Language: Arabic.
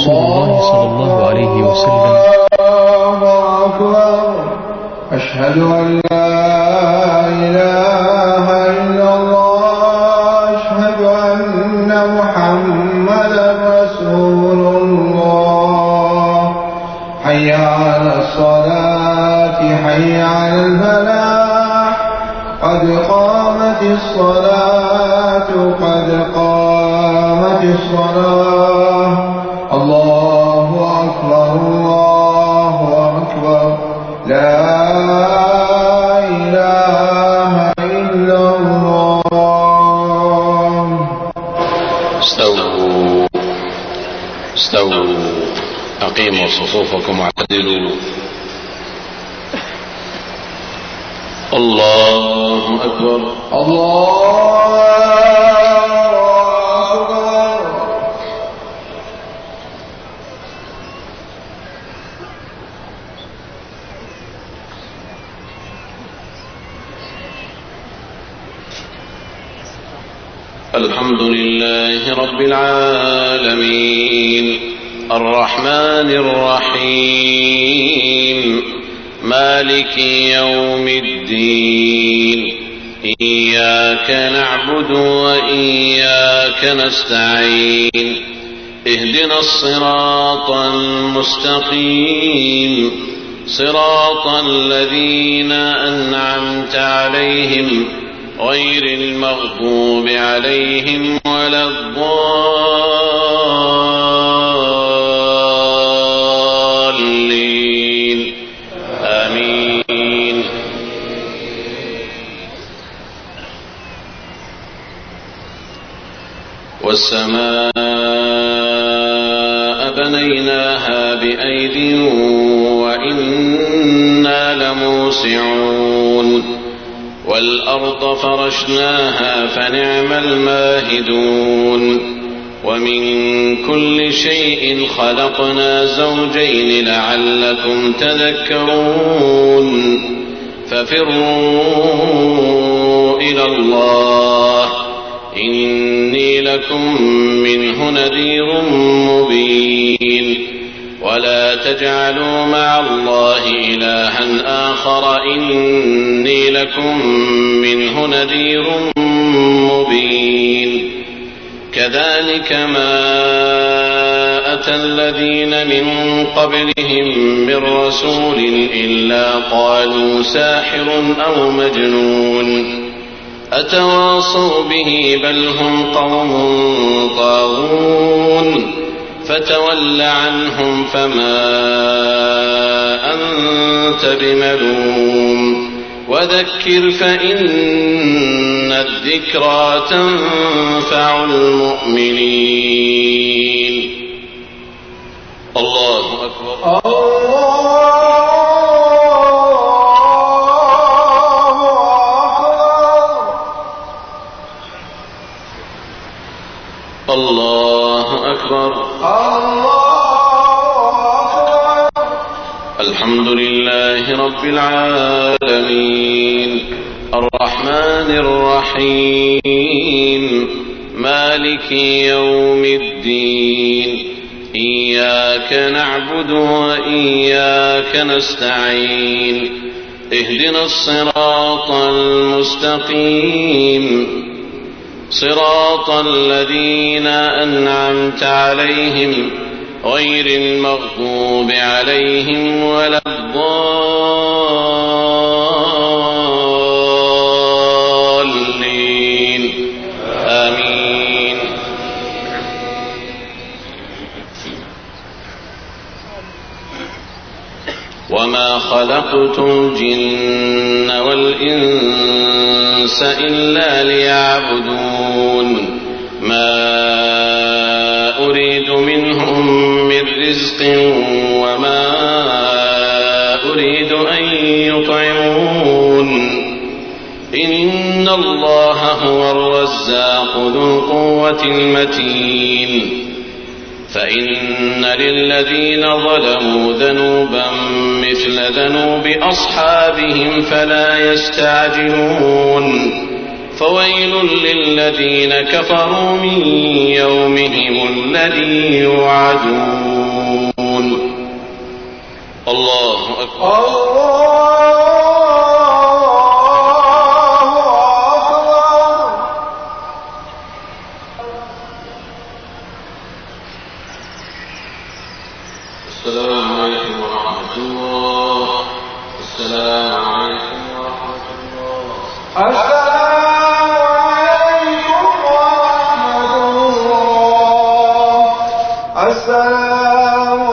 رسول الله صلى الله عليه وسلم: الله أكبر، أشهد أن لا إله إلا الله، أشهد أن محمدا رسول الله، حي على الصلاة، حي على الفلاح، قد قامت الصلاة، قد قامت الصلاة، الله أكبر، الله أكبر، لا إله إلا الله. استووا أقيموا صفوفكم واعتدلوا. الله أكبر، الله أكبر. الحمد لله رب العالمين، الرحمن الرحيم، مالك يوم الدين، إياك نعبد وإياك نستعين، اهدنا الصراط المستقيم، صراط الذين أنعمت عليهم غير المغضوب عليهم ولا الضالين، آمين. والسماء بنيناها بأيد وإنا لموسعون، والأرض فرشناها فنعم الماهدون، ومن كل شيء خلقنا زوجين لعلكم تذكرون، ففروا إلى الله إني لكم منه نذير مبين، ولا تجعلوا مع الله إلها آخر إني لكم منه نذير مبين. كذلك ما أتى الذين من قبلهم من رسول إلا قالوا ساحر أو مجنون، أتواصوا به بل هم قوم طاغون، فتول عنهم فما أنت بملوم، وذكر فإن الذكرى تنفع المؤمنين. الله أكبر، الله أكبر، الحمد لله رب العالمين، الرحمن الرحيم، مالك يوم الدين، إياك نعبد وإياك نستعين، اهدنا الصراط المستقيم، صراط الذين أنعمت عليهم غير المغضوب عليهم ولا الضالين، آمين. وما خلقت الجن والإنس إلا ليعبدون، ما أريد منهم من رزق وما أريد أن يطعمون، إن الله هو الرزاق ذو القوة المتين. فإن للذين ظلموا ذنوبا مثل ذنوب أصحابهم فلا يستعجلون، فويل للذين كفروا من يومهم الذي يوعدون. الله أكبر. السلام عليكم ورحمة الله. السلام عليكم ورحمة الله. السلام عليكم ورحمة الله. السلام